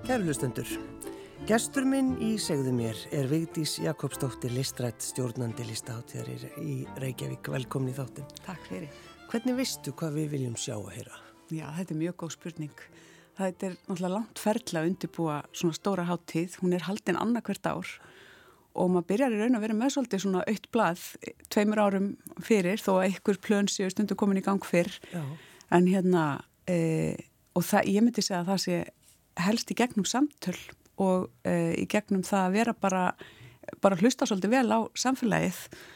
Kæru hlustendur, gestur minn í Segðu mér Vigdís Jakobsdóttir, listrætt stjórnandi listahátíðar í Reykjavík. Velkomin í þáttinn. Takk fyrir. Hvernig veistu hvað við viljum sjá og heyra? Já, þetta mjög góð spurning. Það náttúrulega langt ferli að undirbúa svona stóra hátíð. Hún haldin annað hvert ár og maður byrjar í raun að vera með svolítið svona autt blað 2 árum fyrir þó að einhver plön séu stundu komin í gang fyrr. Já. En og ég myndi segja að það sé helst í gegnum samtöl og í gegnum það að vera bara hlusta svolítið vel á samfélagið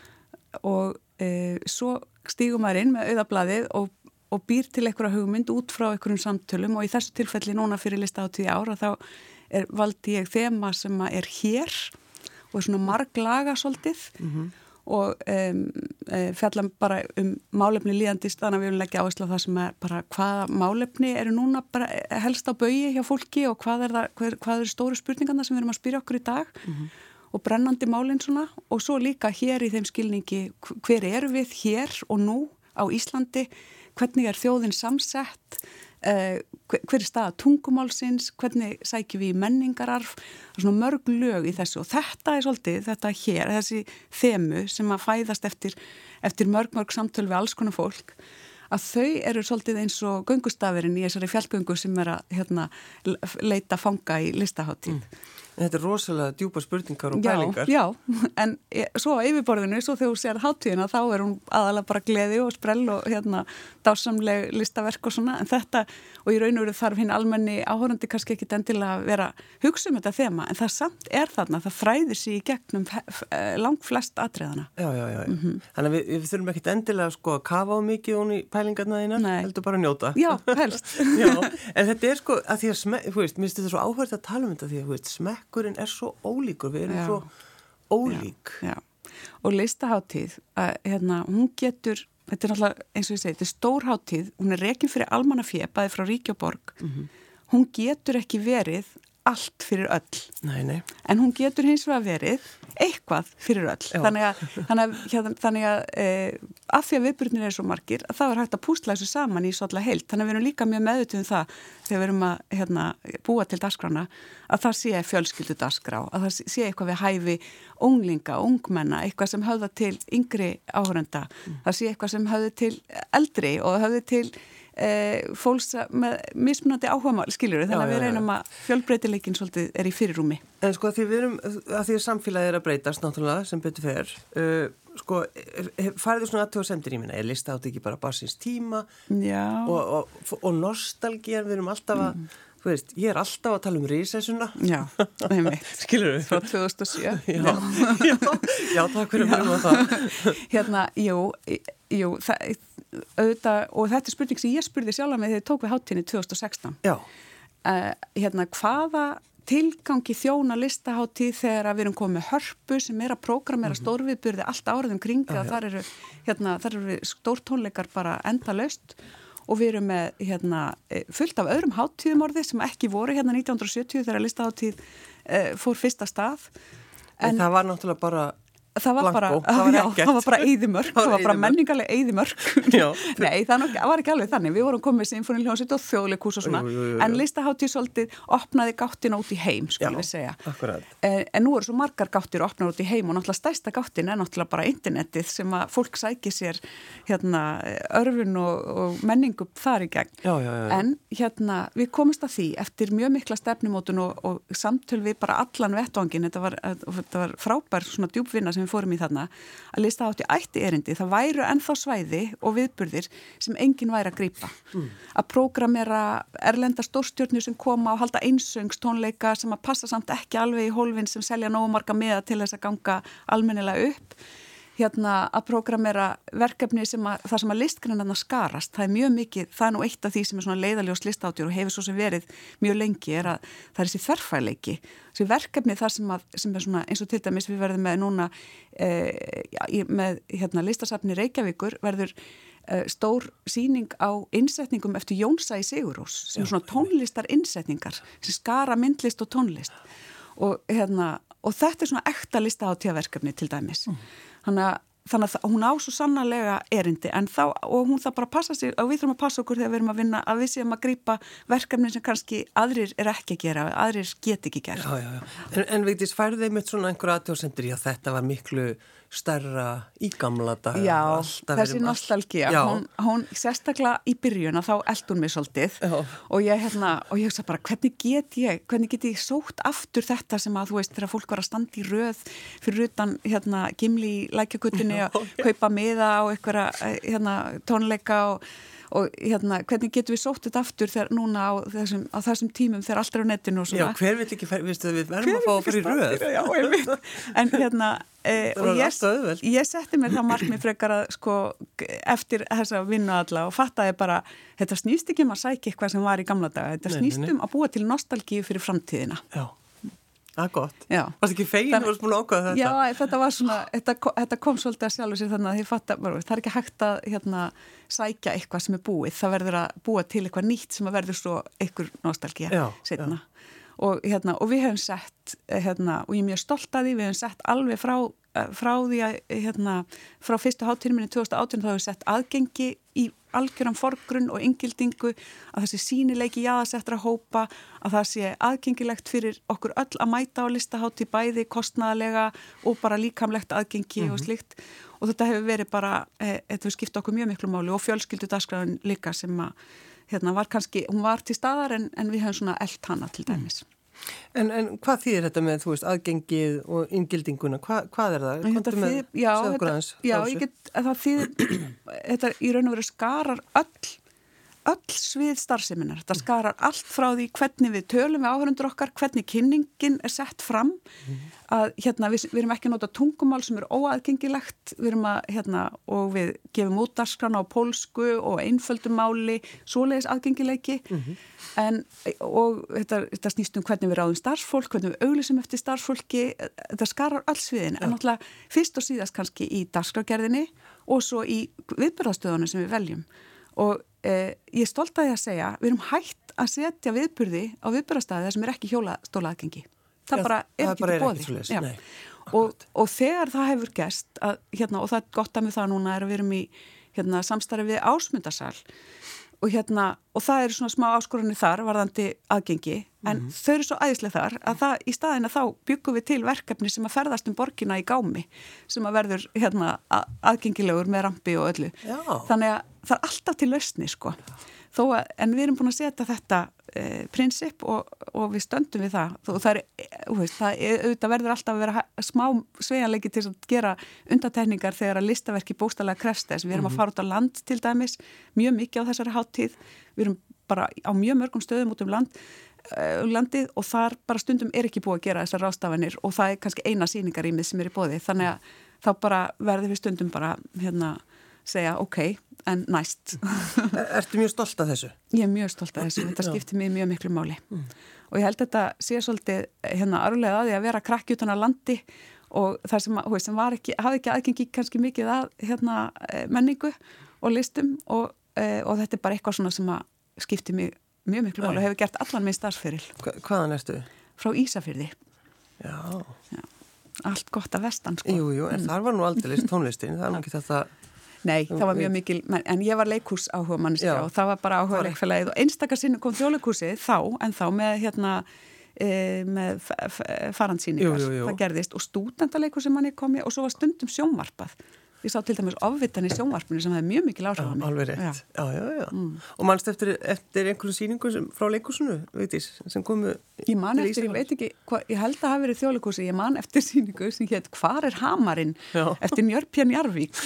og svo stígum maður inn með auðablaðið og býr til einhverja hugmynd út frá einhverjum samtölum og í þessu tilfelli núna fyrir listahátíð í ár þá valdi ég þema sem er hér og svona marglaga svolítið og fjalla bara málefni líðandist, þannig að við viljum leggja áherslu á það sem bara hvaða málefni eru núna bara helst á baugi hjá fólki og hvað eru stóru spurningarna sem við erum að spyrja okkur í dag og brennandi málin svona og svo líka hér í þeim skilningi hver eru við hér og nú á Íslandi, hvernig þjóðin samsett, hver staða tungumálsins, hvernig sækjum við í menningararf, það svona mörg lög í þessu og þetta svolítið, þetta hér, þessi þemu sem að fæðast eftir mörg samtöl við alls konar fólk, að þau eru svolítið eins og göngustafirinn í þessari fjallgöngu sem að leita fanga í listahátíð. Þetta rosalega djúpa spurningar og pælingar. Já, en svo á yfirborðinu, svo þegar þú sér hátíðina, þá hún aðalega bara gleði og sprell og dásamleg listaverk og svona, en þetta, og í raun og veru þarf hinn almenni áhorfandi kannski ekki endilega að vera hugsa þetta þema, en það samt þarna, það þræðir sig í gegnum langt flest atriðana. Já. Þannig að við þurfum ekkit endilega að kafa á mikið hún í pælingarna þínar, heldur bara að njóta. Já, helst. Já, en þetta að því að, mér finnst þetta svo áhverð að tala þetta því að, smekkurinn svo ólíkur, við erum svo ólík. Já. Og listahátíð, hún getur, þetta náttúrulega, eins og ég segi, þetta stór hátíð, hún rekin fyrir almannafé, bæði frá ríki og borg, hún getur ekki verið allt fyrir öll. Nei. En hún getur hins vegar verið eitthvað fyrir öll. Þannig að af því að viðburðinir svo margir, að það hægt að púsla þessu saman í svolítið heilt. Þannig að við erum líka mjög meðvituð það þegar við erum að búa til dagskrána, að það sé fjölskyldu dagskrá, að það sé eitthvað við hæfi unglinga, ungmenna, eitthvað sem höfða til yngri áhorfenda, það sé eitthvað sem höfði til eldri og höfði til fólks með mismunandi áhugamál, skiljur við, þannig að við reynum að fjölbreytileikin svolítið í fyrirrúmi. En því við erum, að því að samfélagið að breytast náttúrulega sem betur fer, farið svona aðtöðasemdir í minna, listahátíð ekki bara barsins tíma og nostalgíar, við erum alltaf að ég alltaf að tala risessuna. Já, skilur við? Frá 2007. Já, takk fyrir að mjög það. Jú, auðvitað, og þetta spurning sem ég spurði sjálf með þegar ég tók við hátíðinni 2016. Já. Hvaða tilgangi þjóna listahátíð þegar við erum komið með hörpu sem að prógramera stórviðburði allt árið kring, að þar eru stórtónleikar bara endalaust og við erum með fullt af öðrum hátíðum sem ekki voru 1970 þegar listahátíð fór fyrsta stað. En það var náttúrulega bara það var bara eyðimörk, það var bara menningarleg eyðimörk. Nei, það var ekki alveg þannig. Við vorum komið sinfóníuhljómsveit og þjóðleikhús og svona, en listahátíð svolítið opnaði gáttina út í heim, skulum við segja. En nú eru svo margar gáttir opnaði út í heim og náttúrulega stærsta gáttin náttúrulega bara internetið sem að fólk sæki sér örfun og menningu þar í gegn. En við komumst að því eftir mjög mikla stefnumótun og samtöl við bara allan vettvangin, þetta var frábær svona djúpvinna sem við fórum í þarna, að listahátíð ætti erindi, það væru ennþá svæði og viðburðir sem enginn væri að grípa. Að prógramera erlenda stórstjörnur sem koma og halda einsöngstónleika sem að passa samt ekki alveg í hólfin sem selja nógu marga miða til þess að ganga almennilega upp. Að prógramera verkefni það sem að listgreinarnar skarast, það mjög mikið, það nú eitt af því sem svona leiðaljós listahátíð og hefur svo sem verið mjög lengi það þessi þverfæleiki, þessi verkefni þar sem svona eins og til dæmis við verðum með núna með listasafni Reykjavíkur verður stór sýning á innsetningum eftir Jónsa í Sigurós sem svona tónlistar innsetningar sem skara myndlist og tónlist og þetta svona ekta listahátíðarverkefni til dæmis. Þannig þannig að hún á svo sannarlega erindi en þá, og hún það bara passa sig og við þurfum að passa okkur þegar við erum að vinna að við séum að grípa verkefni sem kannski aðrir ekki að gera, aðrir get ekki gera. Já. En Vigdís, færðu þeim eitt svona einhverja athugasemdir, já þetta var miklu stærra í gamla daga. Já, þessi nostalgía, hún sérstaklega í byrjun að þá eldi hún mig svolítið og ég hugsa bara hvernig get ég sótt aftur þetta sem að þú veist þegar fólk var að standa í röð fyrir utan Gimli í Lækjargötunni að kaupa miða á einhverja tónleika og hvernig getum við sótt þetta aftur þegar núna á þessum tímum þegar allt er á netinu og svona. Já, hver vill ekki, við verðum að fá að fara í röð. Já, ég veit. En og ég setti mér það markmið frekar að sko eftir þessa vinnu alla og fattaði bara, þetta snýst ekki að sækja eitthvað sem var í gamla daga, þetta snýst að búa til nostalgíu fyrir framtíðina. Já. Það er gott. Varst ekki fegin og varst búin að ákvæða þetta? Já, þetta var svona, þetta kom svolítið að sjálfu sér þannig að ég fatta, það er ekki hægt að sækja eitthvað sem er búið. Það verður að búa til eitthvað nýtt sem að verður svo einhver nostalgía seinna. Og við hefum sett, og ég er mjög stolt að því, við hefum sett alveg frá því að, frá fyrstu hátíðinni 2018 þá hefum sett aðgengi í algjöran forgrunn og inngildingu að þessi sýnileiki jaðarsettra hópa, að það sé aðgengilegt fyrir okkur öll að mæta á listahátíð bæði kostnaðarlega og bara líkamlegt aðgengi og slikt og þetta hefur verið bara, þetta hefur skipt okkur mjög miklu máli og fjölskyldudagskrárin líka sem að var kannski, hún var til staðar en við hefum svona elt hana til dæmis. En hvað þýðir þetta með, þú veist, aðgengið og inngildinguna? Hvað er það? Það þýðir, þetta í raun og veru skarar öll svið starfseminar. Þetta skarar allt frá því hvernig við tölum við áhörundur okkar, hvernig kynningin er sett fram, að við erum ekki að nota tungumál sem er óaðgengilegt, við erum að, og við gefum út dagskrána á pólsku og einföldumáli, svoleiðis aðgengileiki, og þetta snýst hvernig við ráðum starfsfólk, hvernig við auglýsum eftir starfsfólki, þetta skarar öll sviðin, en náttúrulega fyrst og síðast kannski í dagskrárgerðinni og svo í viðburðastöðunum sem við veljum. Og ég er stolt að ég að segja, við erum hætt að setja viðburði á viðburðastæði sem er ekki hjólastólaaðgengi. Það bara er ekki til boði. Og þegar það hefur gerst, og það er gott að með það núna er að við erum í samstarfi við Ásmundarsal og það eru svona smá áskorunni þar varðandi aðgengi, en þau eru svo æðislega þar að það í staðina þá byggum við til verkefni sem að ferðast borgina í gámi sem að verður aðgengilegur með rampi og öllu. Já. Þannig að það er alltaf til lausni sko. En við erum búin að setja þetta prinsip og við stöndum við það. Það auðvitað verður alltaf að vera smá sveigjanleiki til að gera undantekningar þegar að listaverki bókstaflega krefst þess. Við erum að fara út á land til dæmis, mjög mikið á þessari hátíð. Við erum bara á mjög mörgum stöðum út landið og þar bara stundum er ekki búið að gera þessar ráðstafanir og það er kannski eina sýningarýmið sem er í boði. Þannig að þá bara verður við stundum bara segja ok, en næst. Ertu mjög stolt af þessu? Ég er mjög stolt af þessu, þetta skiptir mig mjög miklu máli. Og ég held þetta sé svolítið arflega að því að vera krakki utan að landi og það sem hafði ekki aðgengi kannski mikið að menningu og listum og þetta er bara eitthvað svona sem að skiptir mig mjög miklu máli og hefur gert allan minn starfsferil. Hvaðan ertu? Frá Ísafirði. Já. Allt gott að vestan sko. Jú, en þar var nú aldrei tónlistin, það er nú ekki þetta. Nei, það var mjög mikil, en ég var leikhús áhuga manneskja og það var bara áhuga leikfélagið og einstakar sinni kom þjóðleikhúsið þá með farandsýningar, það gerðist og stúdentaleikhúsið manni kom og svo var stundum sjónvarpað. Ég sá til dæmis ofvitan í sjónvarpinu sem hefði mjög mikil áhrif á mig. Alveg rétt, já. Og manst eftir einhverju sýningu frá leikhúsinu, Vigdís, sem komu ég man eftir, ég veit ekki, ég held að hafa verið þjóðleikhúsi, ég man eftir sýningu sem hét Hvar er hamarinn? Eftir Njörpjan Jarvík.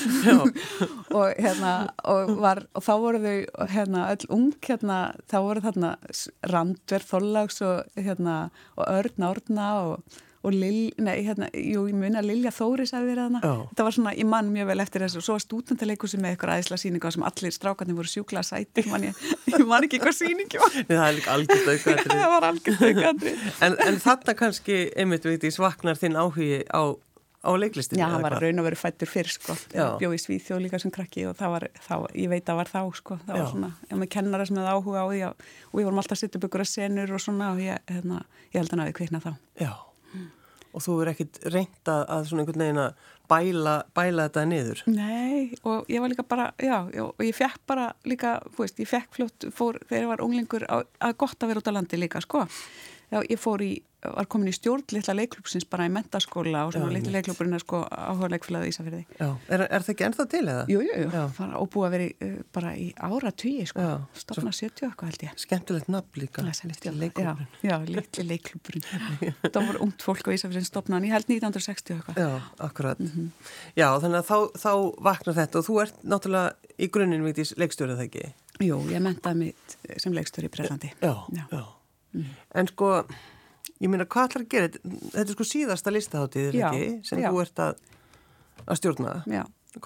og þá voru þau öll ung, þá voru þarna Randver Þorláks og Örn Árna og ég muni að Lilja Þóris hafi verið þarna. Þetta var svona, ég man mjög vel eftir þessu og svo var stúdentaleikhúsi með eitthvað æðislega sýninga sem allir strákarnir voru sjúklega sætir ég man ekki hvað sýningi var. Það er líka algjört aukaatriði. Það var algjört aukaatriði. En þarna kannski einmitt Vigdís vaknar þinn áhugi á leiklistinu. Já, hann var raun og verið fættur fyrr sko. Bjó í Svíþjóð líka sem krakki og það var ég veit að var þá sko. Það var svona, með kennara sem hefði áhuga á því og við vorum alltaf að setja upp ykkur senur og svona og ég held hann að við kvikna þá. Já. Og þú er ekkit reynt að svona einhvern veginn að bæla þetta niður? Nei, og ég var líka bara, og ég fekk bara líka, þú veist, ég fekk fljótt, þegar ég var unglingur að gott að vera út á landi líka, sko. Já, ég var komin í stjórn litla leikklúbsins bara í menntaskóla og svona litli leikklúburinn er sko áhuga leikfélagið Ísafirði. Já, er það ekki ennþá til eða? Jú, og búið að vera bara í áratugi, sko, stofna 70 eitthvað held ég. Skemmtilegt nafn líka, litli leikklúburinn. Já, litli leikklúburinn. Það var ungt fólk á Ísafirðin stofnaðan, ég held 1960 eitthvað. Já, akkurat. Já, þannig að þá vaknar þetta og þú ert náttúrulega í grunninn Vigdís leikstjóri, það ekki? Jú, ég menntaði mig sem leikstjóri í Bretlandi. Já. En sko, ég meina, hvað ætlar að gera? Þetta er sko síðasta listahátíð, ekki? Sem þú ert að stjórna. Já.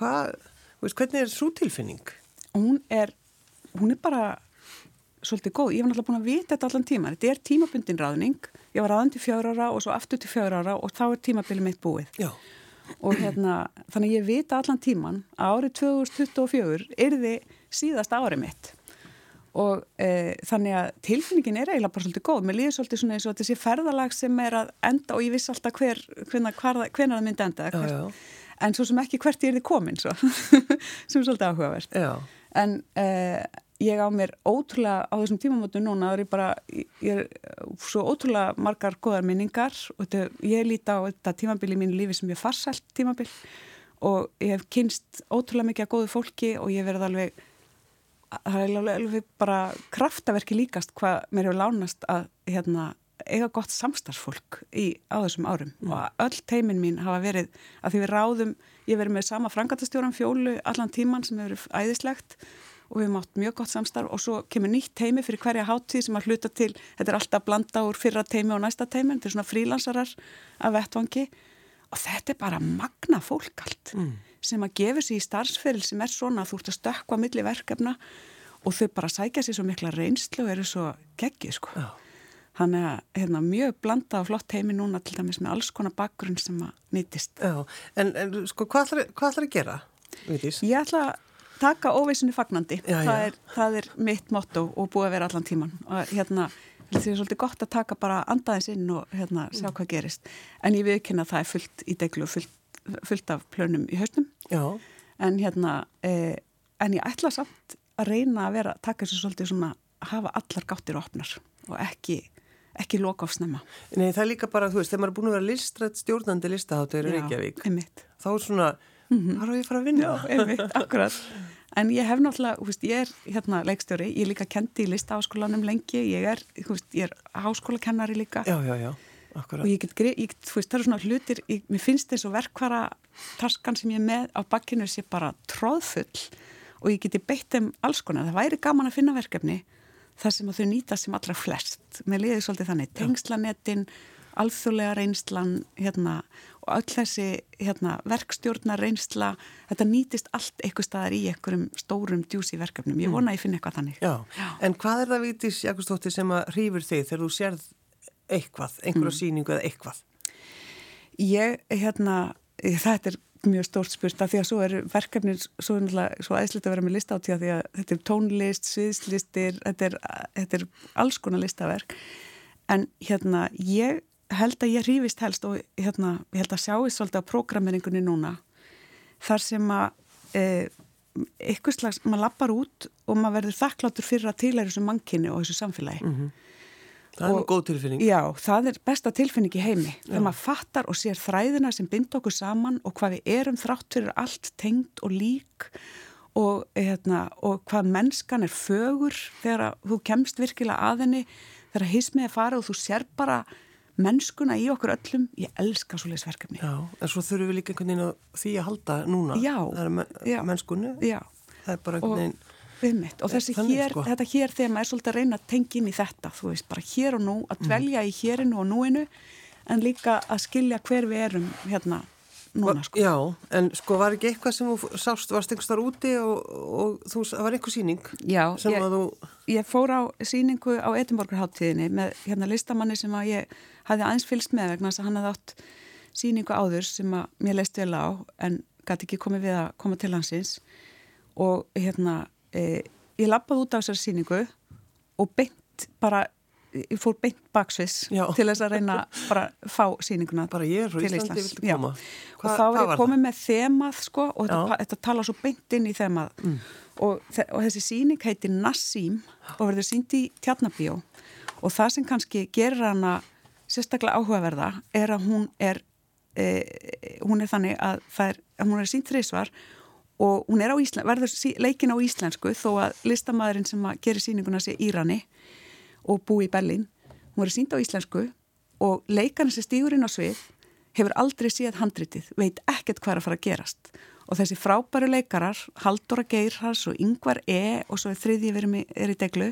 Hvernig er sú tilfinning? Hún er bara svolítið góð. Ég var náttúrulega búin að vita þetta allan tíma. Þetta er tímabundin ráðning. Ég var ráðin til 4 ára og svo aftur til 4 ára og þá er tímabilið mitt búið. Já. Og þannig ég vita allan tíman að árið 2024 yrði síðasta árið mitt. Og þannig að tilfinningin er eiginlega bara svolítið góð. Mér líður svolítið svona eins og þessi ferðalag sem er að enda og ég vissi alltaf hvenær það myndi enda. En svo sem ekki hvert ég yrði komin svo, sem er svolítið áhugavert. Já. En ég á mér ótrúlega á þessum tímamótum núna, ég er svo ótrúlega margar góðar minningar og ég líti á þetta tímabil í mínu lífi sem ég farsælt tímabil og ég hef kynst ótrúlega mikið af góðu fólki og ég verið alveg það er alveg bara kraftaverki líkast hvað mér hefur lánast að eiga gott samstarfsfólk á þessum árum og öll teymin mín hafa verið að því við ráðum, ég verið með sama framkvæmdastjóran Fjólu allan tíman sem hefur æðislegt og við hefum átt mjög gott samstarf og svo kemur nýtt teymi fyrir hverja hátíð sem að hluta til, þetta er alltaf blanda úr fyrra teymi og næsta teymi, þetta er svona frílansarar af vettvangi og þetta er bara magna fólk allt sem að gefa sér í starfsferil sem er svona að þú ert að stökkva milli verkefna og þau bara sækja sér svo mikla reynslu og eru svo geggið, sko. Já. Þannig að mjög blanda og flott heimi núna til dæmis með alls konar bakgrunn sem að nýtist. Já, en sko, hvað ætlar að gera, Vigdís? Ég ætla að taka óvissinu fagnandi. Já. Það er mitt motto og búið að vera allan tíman. Og það er svolítið gott að taka bara andaðins inn og sjá hvað gerist. En ég viðurkenni að það er fullt í deglu og fullt af plönum í hausnum. Já. En en ég ætla samt að reyna að taka þessu svolítið svona að hafa allar gáttir opnar og ekki loka of snemma. Nei, það er líka bara, þú veist, þegar maður er búin að vera listrætt stjórnandi listahátíðar í Reykjavík. Já, einmitt. Þá er svona, hvað er ég að fara að vinna? Já, einmitt, akkurat. En ég hef náttúrulega, þú veist, ég er leikstjóri, ég líka kendi í listaháskólanum lengi, ég er háskólakennari líka. Já, akkurat. Og ég get, þú veist, það eru svona hlutir, mér finnst eins og verkfara taskan sem ég er með á bakkinu sé bara tróðfull og ég geti beitt þeim alls konar. Það væri gaman að finna verkefni þar sem að þau nýta sem allra flest. Mér líði svolítið þannig, tengslanetin, alþjóðlega reynslan, og öll þessi verkstjórnar reynsla, þetta nýtist allt eitthvað staðar í einhverjum stórum djúsi verkefnum. Ég vona að ég finna eitthvað þannig. Já. En hvað er það, Vigdís Jakobsdóttir, sem að hrífur þig þegar þú sérð eitthvað, einhverja sýningu eða eitthvað? Þetta er mjög stórt spurt af því að svo er verkefnin svo æðislegt að vera með listahátíð því að þetta er tónlist, sviðslistir, þetta er alls konar listaverk en ég held að ég hrífist helst og ég held að sjáist svolítið á prógrammeringunni núna þar sem að eitthvað slags, maður lappar út og maður verður þakklátur fyrir að tilheyra þessu mannkyni og þessu samfélagi. Það er góð tilfinning. Já, það er besta tilfinning í heimi. Þegar maður fattar og sér þræðina sem bind okkur saman og hvað við erum þrátt fyrir allt tengd og lík og hvað mennskan er fögur þegar þú kemst virkilega að henni, þegar hismið er farið og þú sér bara mennskuna í okkur öllum. Ég elska svoleiðis verkefni. Já, en svo þurfum við líka einhvern veginn að því að halda núna. Já. Það er mennskunni. Já. Það er bara einhvern veginn. Og þetta hér þegar maður er svolítið að reyna að tengja inn í þetta, þú veist, bara hér og nú, að dvelja í hérinu og núinu, en líka að skilja hver við erum núna, sko. Já, en sko var ekki eitthvað sem þú sást, varst einhvers þar úti og það var einhver sýning? Já, ég fór á sýningu á Edinborgarhátíðinni með listamanni sem að ég hafði aðeins fylgst með vegna þess að hann hafði átt sýningu áður sem að mér leist vel á, en gat ekki komið við að koma til hansins og ég labbaði út á þessari sýningu og beint bara ég fór beint baksviss til þess að reyna bara fá sýninguna bara ég frá Íslandi viltu koma og þá var ég komið með þemað sko og þetta tala svo beint inn í þemað og þessi sýning heitir Nassim og verður sýnd í Tjarnarbíó og það sem kannski gerir hana sérstaklega áhugaverða að hún er þannig að hún er sýnd þrisvar og hún er verður leikin á íslensku þó að listamaðurinn sem að gerir sýninguna sé Írani og búi í Berlín, hún verður sýnd á íslensku og leikarinn sem stígur inn á svið hefur aldrei séð handritið, veit ekkert hvað að fara að gerast og þessi frábæru leikarar, Halldóra Geirhars og Ingvar og svo þriðji er í deglu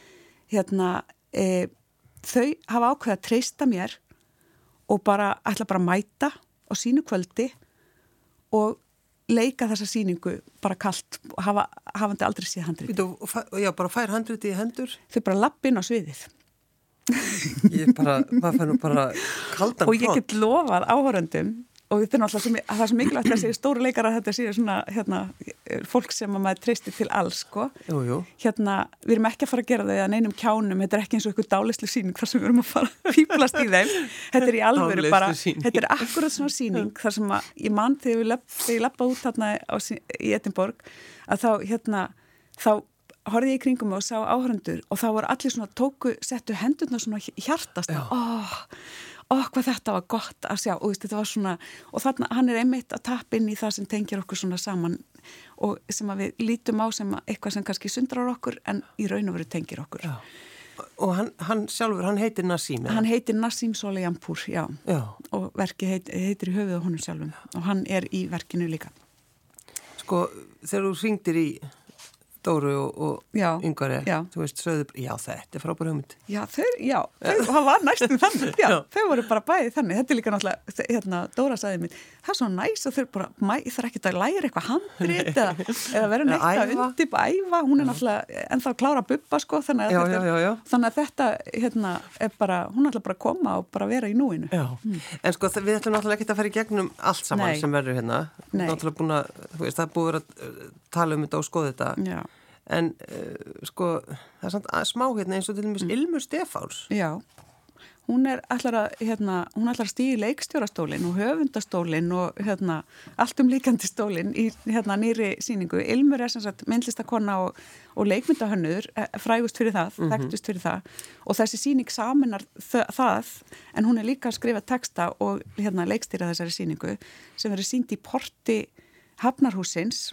þau hafa ákveðið að treysta mér og ætla bara að mæta á sínu kvöldi og leika þessa sýningu bara kalt og hafandi aldrei séð handritið. Já, bara fær handritið í hendur? Þau bara lapp inn á sviðið. Maður fær nú bara kaldan og ég get lofað áhorfendum og þetta er náttúrulega það er svo mikilvægt að þessi stóru leikarar þetta séu svona fólk sem að maður treystir til alls sko. Jú. Við erum ekki að fara að gera þau að neinum kjánum, þetta er ekki eins og eitthvað dálislu sýning þar sem við erum að fara að fýblast í þeim þetta er í alvöru bara, þetta er akkurat svona sýning þar sem að ég man þegar ég lappa út þarna í Edinborg að þá horfði ég í kringum og sá áhorfendur og þá voru allir svona settu hendurna svona hjartast hvað þetta var gott að sjá og þetta var svona, og þarna hann er einmitt að tappa inn í það sem tengir okkur svona saman og sem að við lítum á sem eitthvað sem kannski sundrar okkur en í raun og veru tengir okkur. Já. Og hann sjálfur, hann heitir Nassim? Hann heitir Nassim Soleianpour, já. Og verkið heitir í höfuð á honum sjálfum og hann er í verkinu líka. Sko, þegar þú hringdir í Dóru og Yngvari, þú veist, sögðu, þetta er frábær hugmynd. Það var næstum þannig, þau voru bara bæði þannig, þetta er líka náttúrulega, Dóra sagði mér, það er svo næs og þau bara, það er ekkert að læra eitthvað handrit eða vera neitt að æfa, hún er náttúrulega ennþá að klára bubba, sko, þannig að þetta, er bara, hún er náttúrulega bara að koma og bara vera í núinu. En sko, við ætlum náttúrulega ekki að fara í gegnum allt saman sem verður hérna, náttúrulega búin að, þú veist, það er búið að tala þetta og skoða þetta. En sko, það er samt smá hérna eins og til dæmis Ilmur Stefáns. Já, hún ætlar að stíga í leikstjórastólinn og höfundastólinn og allt líkandi stólinn í nýri sýningu. Ilmur er sem sagt myndlistakona og leikmyndahönnur, frægust fyrir það, þekktust fyrir það og þessi sýning saminar það en hún er líka að skrifa texta og leikstýra þessari sýningu sem verður sýnd í porti Hafnarhússins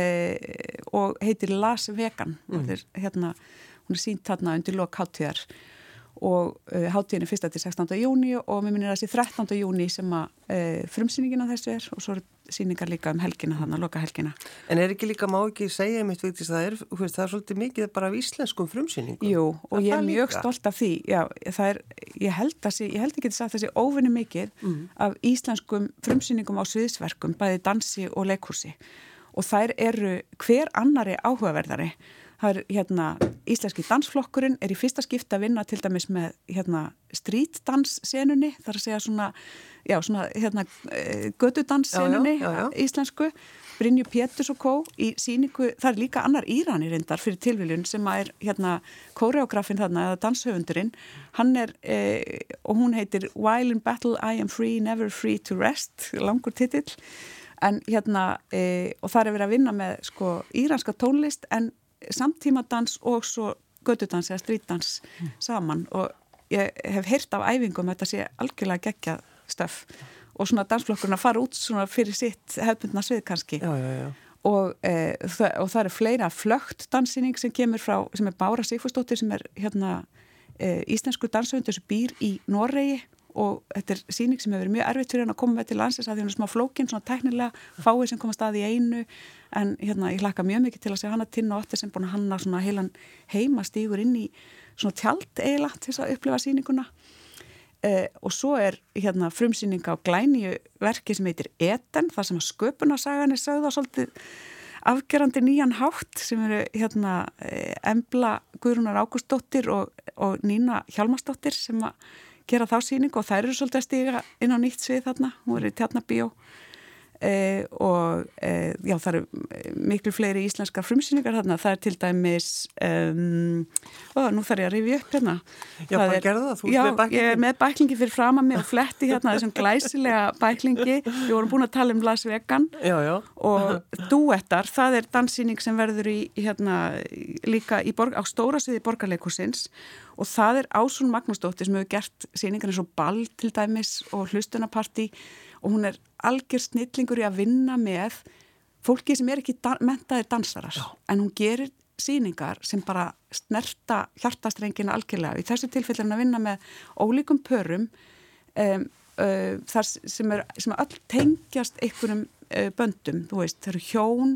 og heitir Las Vegan hún er sýnt þarna undir lok hátíðar og hátíðin er 1. til 16. júní og mér minnir að þessi 13. júní sem að frumsýningin af þessu og svo eru sýningar líka helgina þannig, loka helgina. En er ekki líka, má ekki segja mitt Vigdís, það er svolítið mikið bara af íslenskum frumsýningum? Jú, og ég er mjög stolt af því, ég held ekki að þessi óvinni mikið af íslenskum frumsýningum á sviðsverkum, bæði dansi og leikhúsi og þær eru hver annari áhugaverðari. Það er íslenski dansflokkurinn er í fyrsta skipti að vinna til dæmis með streetdanssenunni, þar að segja svona götudanssenunni íslensku, Brynju Péturs og kó í sýningu, það er líka annar Írani reyndar fyrir tilviljun sem er kóreografinn þarna eða danshöfundurinn, hann er og hún heitir While in battle I am free, never free to rest, langur titill. En og það er verið að vinna með sko íranska tónlist en samtímadans og svo götudans eða streetdans saman og ég hef heyrt af æfingum að þetta sé algjörlega geggjað stöf og svona dansflokkurinn að fara út svona fyrir sitt hefðbundna svið kannski. Og það er fleira flögt danssýning sem kemur frá, sem er Bára Sigfúsdóttir sem er íslensku danshöfundur sem býr í Noregi og þetta er sýning sem hefur verið mjög erfitt fyrir hann að koma með til landsins að því hún er smá flókin, svona tæknilega fáið sem komast að í einu en ég hlakka mjög mikið til að segja hana Tinna Otte sem búin að hanna svona heilan heimastígur inn í svona tjald eiginlega til þess að upplifa sýninguna og svo er frumsýning á glænýju verki sem heitir Eden, þar sem að sköpunarsagan er sögð á svolítið afgerandi nýjan hátt sem eru Embla Guðrúnar Ágústsdóttir og Nína Hjálmarsdóttir sem að gera þá sýningu og þær eru svolítið að stíga inn á nýtt svið þarna, hún er í Tjarnarbíó og já, það eru miklu fleiri íslenskar frumsýningar þarna, það til dæmis nú þarf ég að rifja upp hérna. Já, bara gerðu það, þú já, með bæklingi. Ég er með bæklingi fyrir fram að mig og fletti hérna þessum glæsilega bæklingi, við vorum búin að tala um Las Vegan og Duettar, það er danssýning sem verður líka á stóra sviði Borgarleikhússins og það er Ásrún Magnúsdóttir sem hefur gert sýningar eins og Ball til dæmis og Hlustunapartí og hún er algjör snillingur í að vinna með fólki sem er ekki menntaðir dansarar en hún gerir sýningar sem bara snerta hjartastrengina algjörlega. Í þessu tilfelli er að vinna með ólíkum pörum þar sem öll tengjast einhverjum böndum, þú veist, það eru hjón,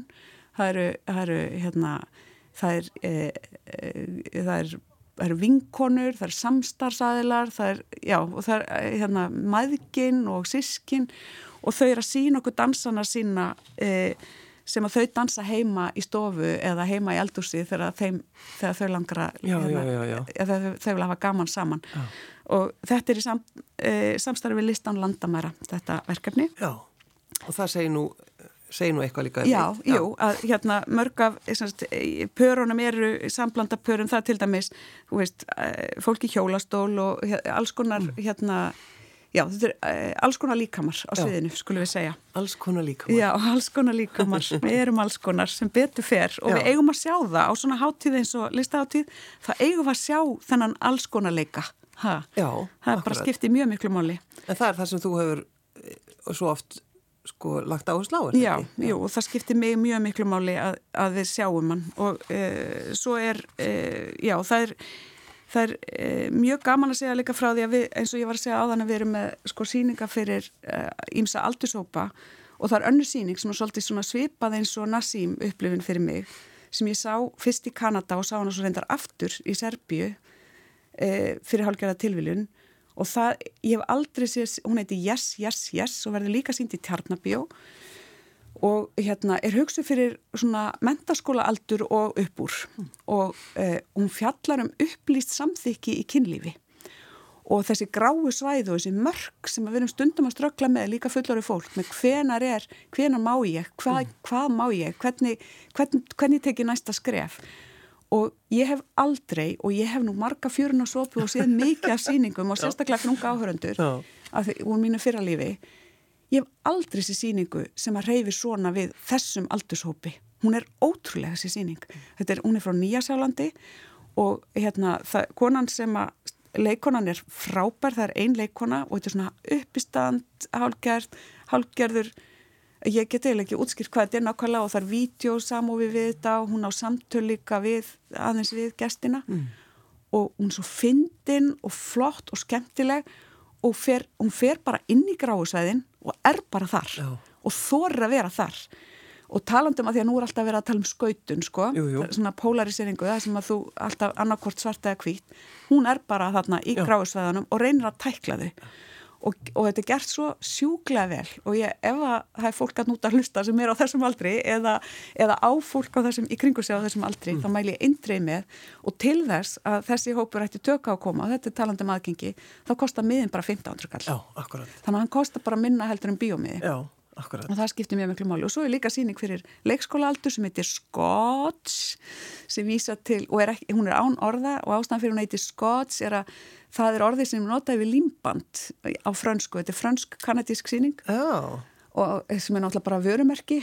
það eru vinkonur, það eru samstarfsaðilar, það er mæðgin og systkin og þau eru að sýna okkur dansana sína sem að þau dansa heima í stofu eða heima í eldhúsi þegar þau langar að þau vil hafa gaman saman og þetta er í samstarfi við Listan landamæra, þetta verkefni. Já, og það segir nú eitthvað líka. Jú, að mörg af pörunum eru samblanda pörum, það til dæmis, þú veist, fólk í hjólastól og alls konar þetta er alls konar líkamar á sviðinu, skulum við segja. Alls konar líkamar. Já, alls konar líkamar, við erum alls konar sem betur fer og við eigum að sjá það á svona hátíð eins og listahátíð, það eigum að sjá þennan alls konar leika. Já, það bara skiptir mjög miklu máli. En það er það sem þú hefur svo oft lagt áherslu á. Já, jú, og það skiptir mig mjög miklu máli að við sjáum hann og svo það er mjög gaman að segja líka frá því að við, eins og ég var að segja áðan að við erum með sýninga fyrir ýmsa aldurshópa og það er önnur sýning sem er svolítið svona svipað eins og Nassim upplifun fyrir mig sem ég sá fyrst í Kanada og sá hana svo reyndar aftur í Serbíu fyrir hálfgerða tilviljun og það, ég hef aldrei séð, hún heiti Yes, Yes, Yes og verður líka sýnd í Tjarnabíó og er hugsuð fyrir svona menntaskólaaldur og upp úr og hún fjallar upplýst samþykki í kynlífi og þessi gráu svæði og þessi mörk sem við erum stundum að ströggla með líka fullorðið fólk með hvenar má ég, hvað má ég, hvernig tek ég næsta skref og ég hef aldrei og ég hef nú marga fjörun á sopu og séð mikið af sýningum og sérstaklega fyrir unga áhörendur úr mínu fyrralífi. Ég hef aldrei þessi sýningu sem að hreyfi svona við þessum aldurshópi. Hún er ótrúlega þessi sýning. Hún er frá Nýja-Sjálandi og konan sem að leikonan er frábær, það er ein leikona og þetta er svona uppistand, hálfgerður. Ég get eiginlega ekki útskýrt hvað þetta er nákvæmlega og það er vídeósamófi við þetta og hún á samtöl líka aðeins við gestina og hún er svo fyndin og flott og skemmtileg og hún fer bara inn í gráusvæðin og er bara þar og þorir að vera þar og talandum að því að nú er alltaf verið að tala um skautun svona polariseringu það sem að þú alltaf annarkvort svart eða hvít hún er bara þarna í gráusvæðanum og reynir að tækla þau og þetta er gert svo sjúklega vel og ef það er fólk að núta að hlusta sem er á þessum aldri eða á fólk á þessum, í kringu sig á þessum aldri þá mæli ég eindreið með og til þess að þessi hópur ætti tök á að koma og þetta er talandi um aðgengi þá kostar miðin bara 1500 kall. Já, akkurat. Þannig að hann kostar bara minna heldur en bíómiði. Já, akkurat. Og það skiptir mjög miklu máli og svo er líka sýning fyrir leikskólaaldur sem heitir Scots sem vísa til, og hún er án orða og ástæðan fyrir hún heitir Scots er að það er orðið sem notaði við límband á frönsku, þetta er frönsk-kanadísk sýning og sem er náttúrulega bara vörumerki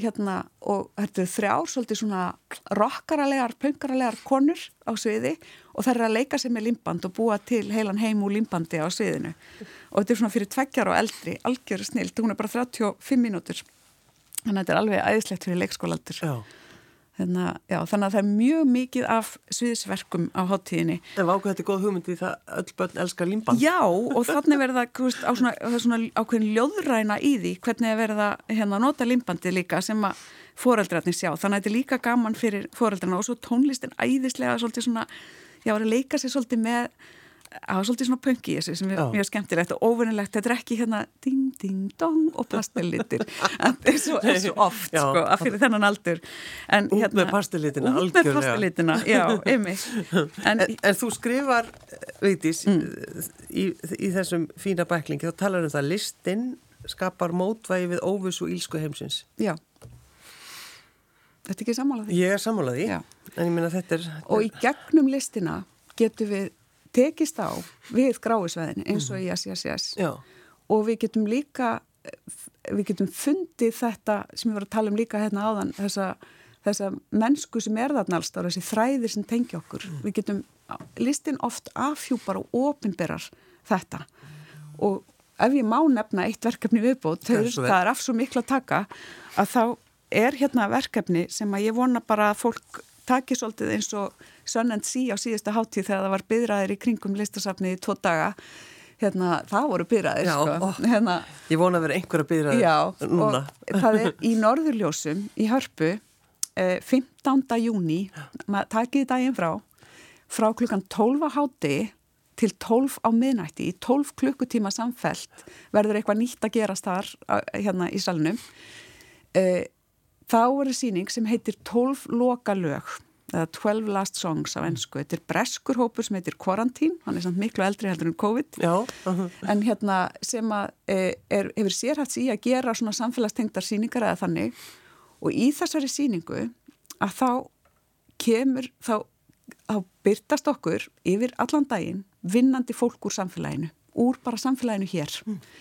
og þetta er 3 svolítið svona rockaralegar, punkaralegar konur á sviði og þær eru að leika sér með límband og búa til heilan heim úr límbandi á sviðinu og þetta er svona fyrir 2 ára og eldri, algjör snilt, hún er bara 35 mínútur þannig að þetta er alveg æðislegt fyrir leikskólaldur. Þannig að það er mjög mikið af sviðisverkum á hátíðinni. En váku þetta er góð hugmynd í það öll börn elskar límband? Já, og þannig verða það svona ákveðin ljóðræna í því hvernig verða nota límbandi líka sem að foreldrarnir sjá. Þannig að þetta er líka gaman fyrir foreldrarna og svo tónlistin æðislega svolítið svona, að leika sér svolítið með svolítið svona punki í þessu sem er mjög skemmtilegt og óvinnilegt, þetta er ekki ding, ding, dong og pastellitir þetta er svo oft að fyrir þennan aldur út með pastellitina út með pastellitina, já, einmitt en þú skrifar, Vigdís í þessum fína bæklingi, þá talar það listin skapar mótvægi við óvissu og ílsku heimsins. Já. Þetta er ekki sammála því? Ég er sammála því, en ég meina þetta er... Og í gegnum listina getum við tekist á við gráisveðin eins og í SSS. Já. Og við getum líka, við getum fundið þetta sem við varum að tala um líka hérna áðan, þessa mennsku sem er þarna allstáð, þessi þræðir sem tengja okkur. Við getum, listin oft afhjúpar og opinberar þetta. Og ef ég má nefna eitt verkefni viðbót, það er af svo miklu að taka, að þá er hérna verkefni sem að ég vona bara að fólk taki svolítið eins og Sun and Sea á síðustu hátíð þegar það var biðraðir í kringum listasafnið í 2 daga. Hérna, það voru biðraðir, sko. Hérna, ég vona að vera einhverja biðraðir núna. Og það er í Norðurljósum í Hörpu 15. júní, takið daginn frá klukkan 12 á hádegi til 12 á miðnætti, í 12 klukkutíma samfellt verður eitthvað nýtt að gerast þar hérna í salnum. Þá er sýning sem heitir 12 lokalög, eða 12 last songs á ensku. Þetta er breskur hópur sem heitir Quarantine, hann er samt miklu eldri heldur en COVID. Já. En hérna sem að hefur sérhæft í að gera svona samfélagstengdar sýningar eða þannig. Og í þessari sýningu að þá byrtast okkur yfir allan daginn vinnandi fólk úr samfélaginu, úr bara samfélaginu hér.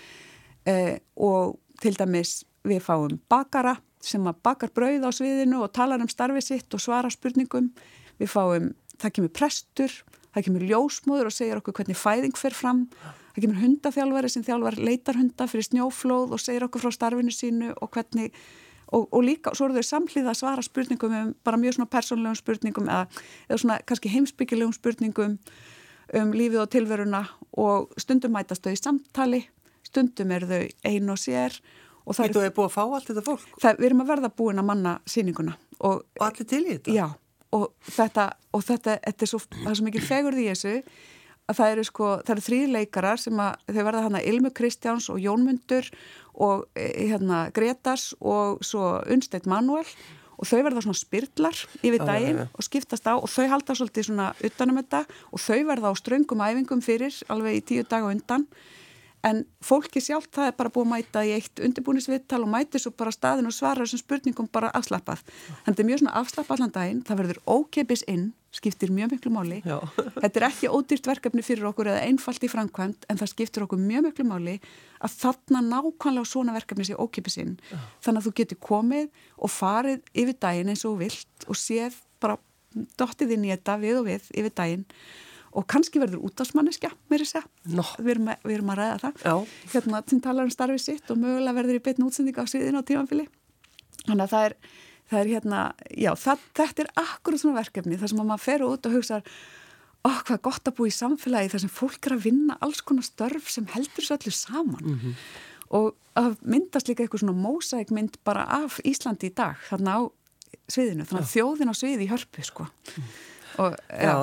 Og til dæmis við fáum bakara sem að bakar brauð á sviðinu og talar starfið sitt og svara spurningum. Við fáum, það kemur prestur, það kemur ljósmóður og segir okkur hvernig fæðing fer fram. Það kemur hundaþjálfari sem þjálfar leitarhunda fyrir snjóflóð og segir okkur frá starfinu sínu og hvernig, og líka, svo eru þau samhliða að svara spurningum bara mjög svona persónulegum spurningum eða svona kannski heimsbyggilegum spurningum lífið og tilveruna og stundum mætast þau í samtali, stundum eru þau ein og sér. Og það er búið að fá allt þetta fólk? Við erum að verða búin að manna sýninguna. Og allir til í þetta? Já, og þetta er svo, það er svo mikið fegurð í þessu að það eru 3 leikarar sem þau verða hana Ilmu Kristjáns og Jónmundur og Gretars og svo Unnsteinn Manuel og þau verða svona spyrlar yfir daginn og skiptast á og þau halda svolítið svona utanum þetta og þau verða á ströngum æfingum fyrir alveg í 10 daga undan. En fólki sjálft, það er bara búið að mæta í eitt undirbúningsviðtal og mæti svo bara staðin og svara þessum spurningum bara afslappað. Þannig þetta er mjög svona afslappað allan daginn, það verður ókeypis inn, skiptir mjög miklu máli. Já. Þetta er ekki ódýrt verkefni fyrir okkur eða einfalt í framkvæmd, en það skiptir okkur mjög miklu máli að þarna nákvæmlega svona verkefni sé ókeypis inn. Þannig að þú getur komið og farið yfir daginn eins og vilt og séð bara dottið inn í þetta við og við yfir daginn. Og kannski verður útvarpsmanneskja, mér segja. Við erum að ræða það. Já. Hérna, sem talar starfið sitt og mögulega verður í beinni útsendingu á sviðinu á tímabili. Þannig að það er hérna, já, þetta er akkurat svona verkefni, þar sem að maður fer út og hugsa, hvað er gott að búa í samfélagi þar sem fólk er að vinna alls konar störf sem heldur svo öllu saman. Og að myndast líka eitthvað svona mósaikmynd bara af Íslandi í dag, þarna á sviðinu, þannig að þjóðin á sviði í Hörpu, sko. Og,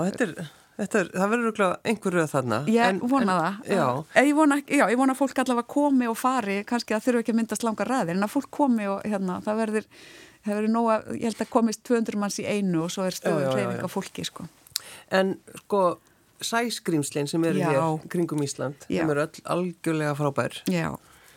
það verður örugglega einhverju þarna. Ég vona það. Ég vona að fólk allavega komi og fari, kannski að þurfa ekki að myndast langar ræðir, en að fólk komi og það verður nóg að, ég held að komist 200 manns í einu og svo er stöður hreyfing á fólki, sko. En, sko, sæskrímslin sem eru hér kringum Ísland, þeim eru öll algjörlega frábær. Já.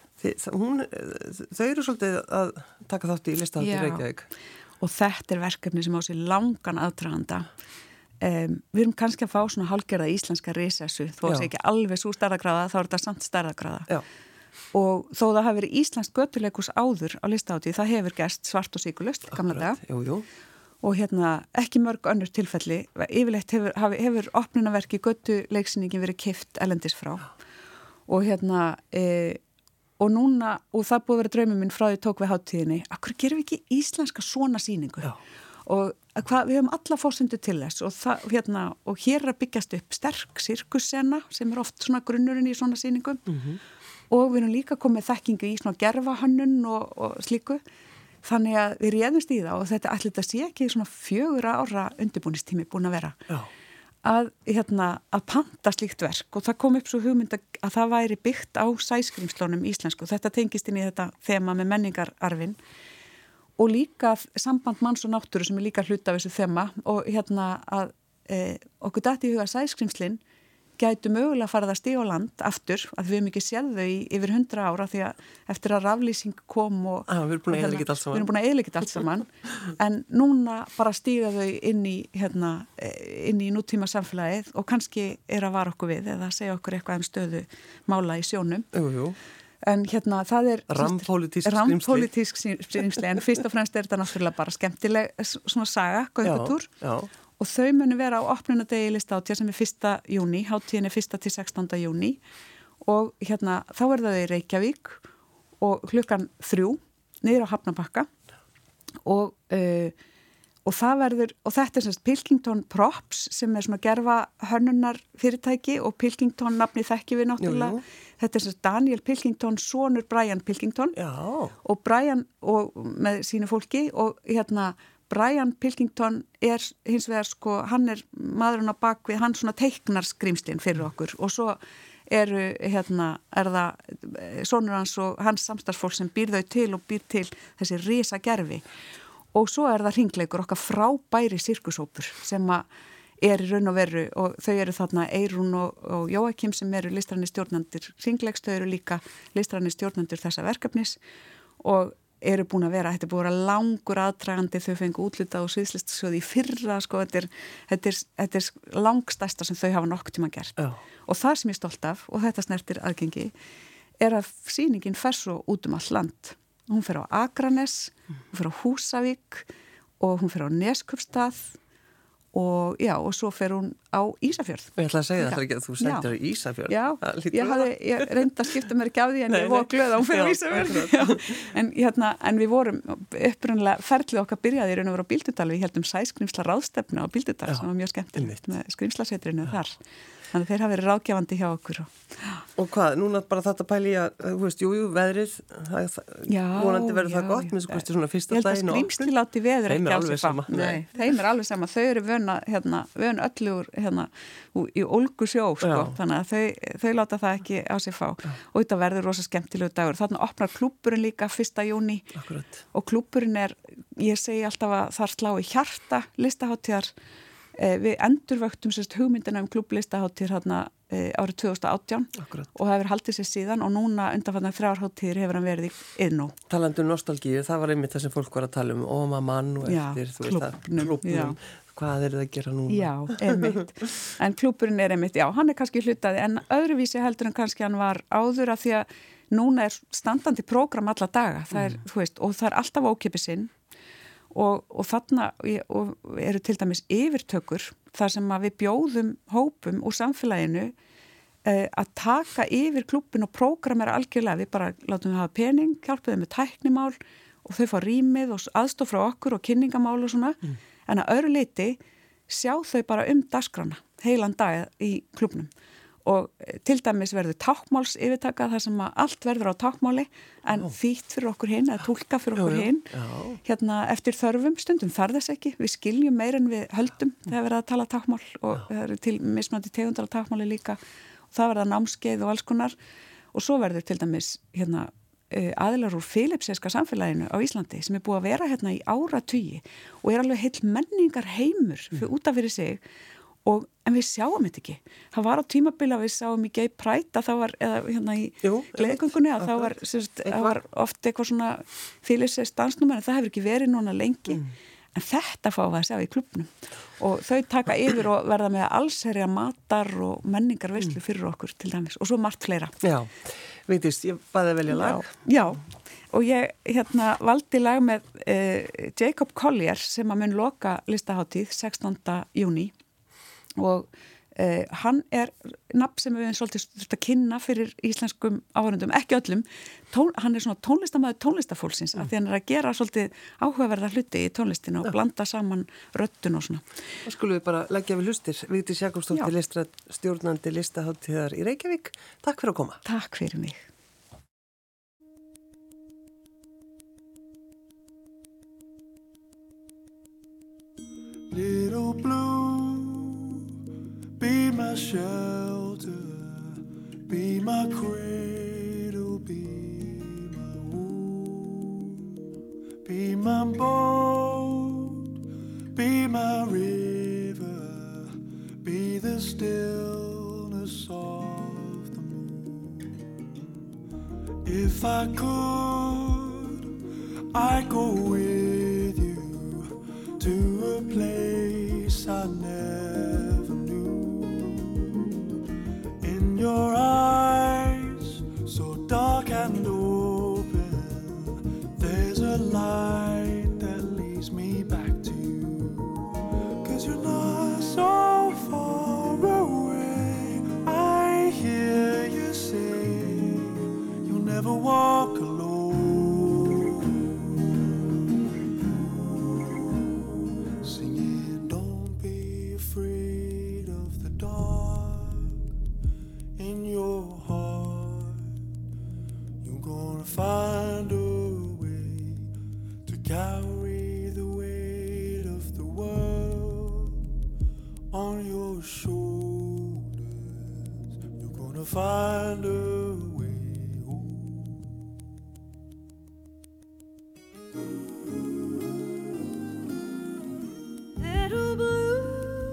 Þau eru svolítið að taka þátt í listahátíð í Reykjavík. Og þetta er verkefni sem á sér langan aðdraganda. Við erum kannski að fá svona hálfgerða íslenska risessu, þó að sé ekki alveg svo stærðagráða, þá er þetta samt stærðagráða. Og þó það hafi verið íslensk götuleikus áður á listahátíð, það hefur gerst Svart og sykurlaust gamla daga. Og hérna ekki mörg önnur tilfelli, yfirleitt hefur opnunarverki götuleiksýningin verið keypt erlendis frá. Og hérna og núna, og það búið að vera draumur minn frá því tók við hátíðinni, akkur gerum við ekki íslenska svona sýningu? Og við höfum alla fórsendu til þess og hér er að byggjast upp sterk sirkussena sem er oft svona grunnurinn í svona sýningum og við erum líka komið þekkingu í svona gerfahönnun og slíku þannig að við réðumst í það og þetta sé ekki svona 4 ára undirbúningstími búin að vera að panta slíkt verk og það kom upp svo hugmynd að það væri byggt á sæskrímslónum íslensku og þetta tengist inn í þetta þema með menningararfin og líka samband manns og náttúru sem er líka hluta af þessu þema og að okkur dætti í huga sæskrímslin gætu mögulega farið að stíga á land aftur, að við hefum ekki séð þau í yfir 100 ára því að eftir að raflýsing kom og við erum búin að eyðileggja allt saman en núna bara stíga þau inn í nútíma samfélagið og kannski að vara okkur við eða segja okkur eitthvað stöðu mála í sjónum. En það rampólitísk skrimsli en fyrst og fremst þetta náttúrulega bara skemmtileg svona saga, göngutúr og þau munu vera á opnunardegi Listahátíðar sem 1. júní, hátíðin 1. til 16. júní og þá verða þau í Reykjavík og klukkan 3 niður á Hafnarbakka og það verður, og þetta semst Pilkington Props sem svona gerfa hönnunar fyrirtæki og Pilkington nafni þekki við náttúrulega. Þetta semst Daniel Pilkington, sonur Brian Pilkington og Brian og með sínu fólki og Brian Pilkington hins vegar hann maðurinn á bakvið, hann svona teiknar skrimslin fyrir okkur og svo er það sonur hans og hans samstarfsfólk sem býr þau til og býr til þessi risa gerfi. Og svo það hringleikur, okkar frábæri sirkusópur sem í raun og veru og þau eru þarna Eirún og Jóakim sem eru listrænir stjórnendur hringleiks, þau eru líka listrænir stjórnendur þessa verkefnis og eru búin að vera, þetta er búin að vera langur aðdragandi, þau fengu útlutað og sviðslistasjóði í fyrra, þetta er langstærsta sem þau hafa nokkuð tíma gert. Og það sem ég er stolt af, og þetta snertir aðgengi, að sýningin fer svo út all land. Hún fer á Akranes, hún fer á Húsavík og hún fer á Neskupstað og svo fer hún á Ísafjörð. Ég ætla að segja það ekki að þú sendir á Ísafjörð. Já, ég reyndi að skipta mér ekki af því en ég var glöð að hún fer á Ísafjörð. En við vorum upprunnilega, ferlið okkar byrjaði í raun og veru á Bíldudal, við heldum sæskrimsla ráðstefnu á Bíldudal sem var mjög skemmtilegt með skrimslasetrinu þar. Þannig þeir hafa verið ráðgefandi hjá okkur. Og hvað, núna bara þetta pæli að, þú veist, veðrið, vonandi verður það gott, með svo svona fyrsta daginn og... Ég held að skrimsli láti veður ekki á sig fá. Nei, þeim alveg sama. Þau eru vön öllugur í ólgu sjó, þannig að þau láta það ekki á sig fá. Og þetta verður rosa skemmtilegu dagur. Þannig opnar klúbburinn líka 1. júní. Akkurat. Og klúbburinn ég segi alltaf að þar slá í hjarta Listahátíðar. Við endurvöktum hugmyndina klúbblistahátíðir árið 2018 Akkurat. Og það hefur haldið sér síðan og núna undanfarnar 3 hátíðir hefur hann verið í Iðnó. Talandi nostalgíu, það var einmitt það sem fólk var að tala Óma mann og eftir klúbbnum. Hvað það að gera núna? Já, einmitt. En klúbburinn einmitt, hann kannski hlutaði en öðruvísi heldur en kannski hann var áður af því að núna standandi prógram alla daga. Það og það alltaf ókeypis inn. Og þarna eru til dæmis yfirtökur þar sem að við bjóðum hópum úr samfélaginu að taka yfir klúbbin og prógramera algjörlega, við bara látum við hafa pening, hjálpum við með tæknimál og þau fá rýmið og aðstoð frá okkur og kynningamál og svona, en að öðru leyti sjá þau bara dagskrána heilan dag í klúbbnum og til dæmis verður tákmáls yfirtaka þar sem að allt verður á tákmáli en þýtt fyrir okkur hinn eða túlka fyrir okkur hinn eftir þörfum, stundum þarf þess ekki við skiljum meir en við höldum þegar verður að tala tákmál og það eru til mismunandi tegundar af tákmáli líka og það verður námskeið og alls konar og svo verður til dæmis aðilar úr filippseyska samfélaginu á Íslandi sem búið að vera í áratugi og alveg heill menningar heimur fyrir út af fyrir sig en við sjáum þetta ekki. Það var á tímabili að við sáum í Gay Pride að það var, eða í gleðgöngunni að það var oft eitthvað svona filippseysk dansnúmer en það hefur ekki verið núna lengi. En þetta fáum við að sjá í klúbbnum og þau taka yfir og verða með allsherja matar og menningar veislu fyrir okkur til dæmis og svo margt fleira. Já, Vigdís, ég baði að velja lag. Já, og ég valdi lag með Jacob Collier sem að mun loka listahátíð 16. júní og hann nafn sem við svolítið þurft að kynna fyrir íslenskum áhörundum, ekki öllum hann svona tónlistamæður tónlistafólksins af því hann að gera svolítið áhugaverða hluti í tónlistinu og blanda saman röddun og svona. Það skulum við bara leggja við hlustir. Vigdís Jakobsdóttir, stjórnandi listahátíðar í Reykjavík. Takk fyrir að koma. Takk fyrir mig. Little blue, be my shelter, be my cradle, be my womb, be my boat, be my river, be the stillness If I could, I'd go with you to a place I never knew. In your eyes, so dark and open, there's a light that leads me back to you. 'Cause you're not so far away. I hear you say you'll never walk alone, singing don't be afraid of the dark in your heart. You're gonna find a way to carry the weight of the world on your shoulders. You're gonna find a way. Little blue,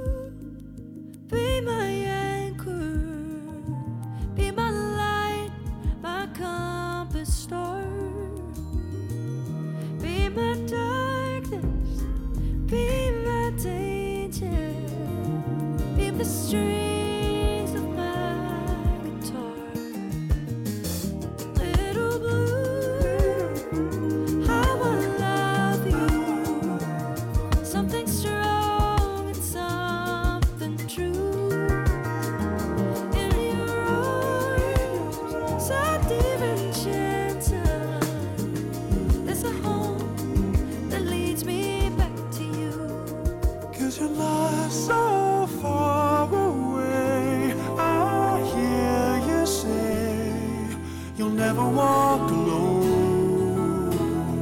be my anchor, be my light, my compass star. Be my darkness, be my danger, be the strings of my guitar. Little blue, how I love you. Something strong and something true. In your arms, so deep and gentle, there's a home that leads me back to you. 'Cause you're not so far away. I hear you say you'll never walk alone,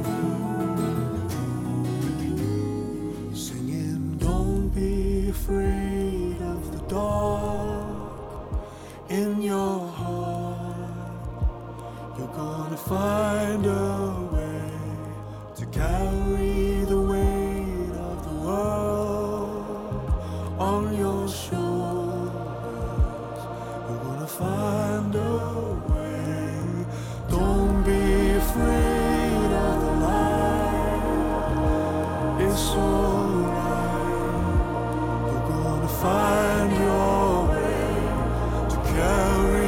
singing don't be afraid of the dark in your heart. You're gonna find a way to carry the weight of the world on your shoulders. You're gonna find a way. Don't be afraid of the light. It's alright. You're gonna find your way to carry